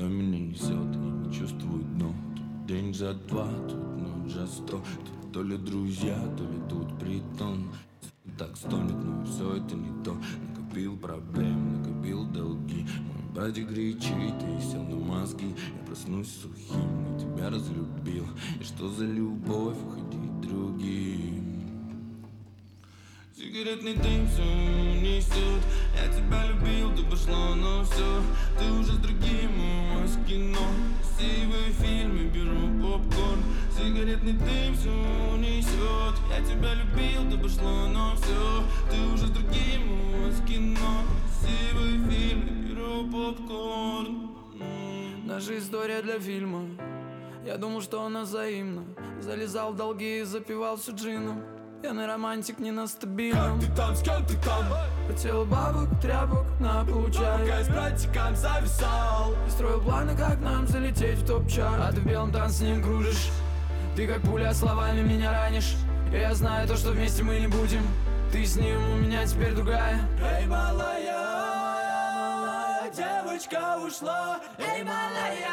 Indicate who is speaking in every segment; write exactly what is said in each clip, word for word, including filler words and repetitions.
Speaker 1: Куда меня несет, я не чувствую дно. Тут день за два, тут ночь за сто. Тут то ли друзья, то ли тут притон. Так стонет, но все это не то. Накопил проблем, накопил долги. Мой братик кричит и сел на мозги. Я проснусь сухим, но тебя разлюбил. И что за любовь уходить другим? Сигаретный дым все несет. Я тебя любил, ты пошла на все. Ты уже с другим, у вас кино. Красивые фильмы, беру попкорн. Сигаретный дым все несет. Я тебя любил, ты пошла на все. Ты уже с другим, у вас кино. Красивые фильмы, беру попкорн.
Speaker 2: Наша история для фильма. Я думал, что она взаимна. Залезал в долги и запивался джином. Пьяный романтик не на стабильном.
Speaker 3: Как ты там, с кем ты там?
Speaker 2: Хотел бабок, тряпок на получай.
Speaker 3: Пока я с братиком зависал
Speaker 2: И строил планы, как нам залететь в топ-чарт. А ты в белом танце с ним кружишь. Ты как пуля, словами меня ранишь. И я знаю то, что вместе мы не будем. Ты с ним, у меня теперь другая.
Speaker 3: Эй, малая, малая, девочка ушла. Эй, малая,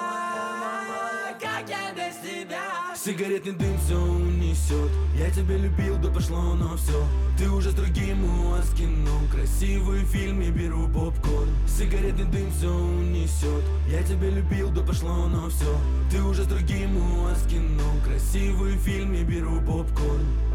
Speaker 3: как я без тебя?
Speaker 1: Сигаретный дым все унесет. Я тебя любил, да пошло на все. Ты уже с другим, у вас кино. Красивые фильмы, беру попкорн. Сигаретный дым все унесет. Я тебя любил, да пошло на все. Ты уже с другим, у вас кино. Красивые фильмы, беру попкорн.